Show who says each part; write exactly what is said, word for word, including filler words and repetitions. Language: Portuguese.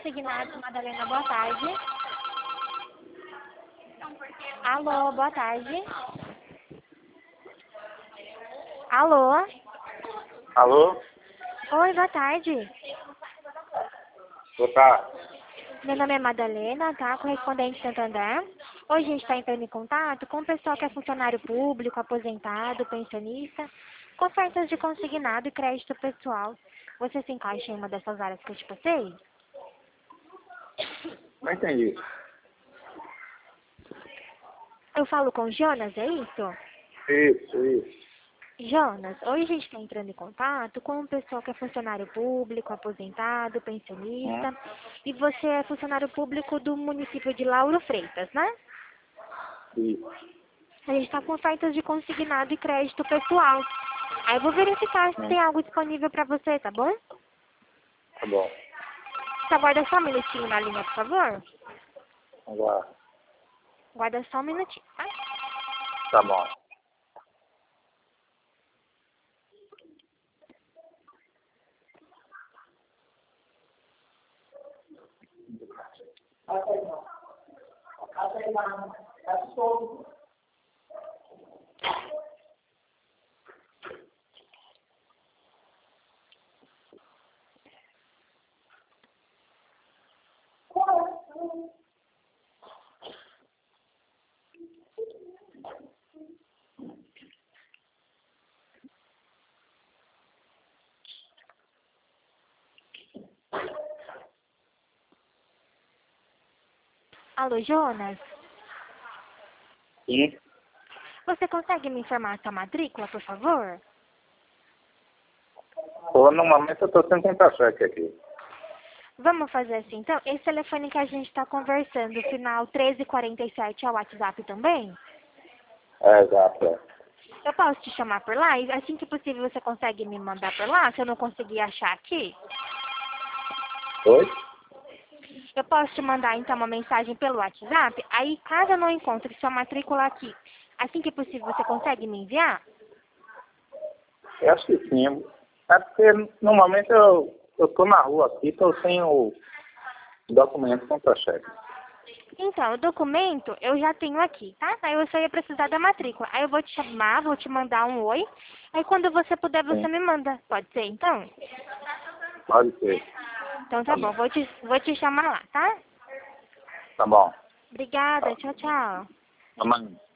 Speaker 1: Consignados, Madalena, boa tarde. Alô, boa tarde. Alô?
Speaker 2: Alô?
Speaker 1: Oi, boa tarde.
Speaker 2: Boa tarde.
Speaker 1: Meu nome é Madalena, tá? Correspondente Santander. Hoje a gente está entrando em contato com o pessoal que é funcionário público, aposentado, pensionista, com ofertas de consignado e crédito pessoal. Você se encaixa em uma dessas áreas que eu te passei?
Speaker 2: Não entendi.
Speaker 1: Eu falo com o Jonas, é isso?
Speaker 2: Isso, isso.
Speaker 1: Jonas, hoje a gente está entrando em contato com o pessoal que é funcionário público, aposentado, pensionista,
Speaker 2: Hum?
Speaker 1: e você é funcionário público do município de Lauro Freitas, né?
Speaker 2: Isso.
Speaker 1: A gente está com ofertas de consignado e crédito pessoal. Aí eu vou verificar se
Speaker 2: Hum.
Speaker 1: tem algo disponível para você, tá bom?
Speaker 2: Tá bom.
Speaker 1: Você aguarda só um minutinho na linha, por favor?
Speaker 2: Agora.
Speaker 1: Guarda só um minutinho, tá?
Speaker 2: Tá bom.
Speaker 1: Alô, Jonas?
Speaker 2: E
Speaker 1: Você consegue me informar a sua matrícula, por favor?
Speaker 2: pô, no momento eu tô sem contra-cheque aqui.
Speaker 1: Vamos fazer assim, então? Esse telefone que a gente está conversando, final treze quarenta e sete, é o WhatsApp também?
Speaker 2: É, exato. É.
Speaker 1: Eu posso te chamar por lá? E assim que possível você consegue me mandar por lá, se eu não conseguir achar aqui?
Speaker 2: Oi?
Speaker 1: Eu posso te mandar então uma mensagem pelo WhatsApp? Aí, caso eu não encontre sua matrícula aqui, assim que possível você consegue me enviar?
Speaker 2: Eu acho que sim. É porque no momento eu, eu tô na rua aqui, tô sem o documento contra-cheque.
Speaker 1: Então, o documento eu já tenho aqui, tá? Aí eu só ia precisar da matrícula. Aí eu vou te chamar, vou te mandar um oi. Aí quando você puder, você
Speaker 2: Sim.
Speaker 1: me manda. Pode ser, então?
Speaker 2: Pode ser.
Speaker 1: Então
Speaker 2: Tá
Speaker 1: tá bom,
Speaker 2: bom.
Speaker 1: vou te, vou te chamar lá, tá?
Speaker 2: Tá bom.
Speaker 1: Obrigada, tchau, tchau.
Speaker 2: Amanhã.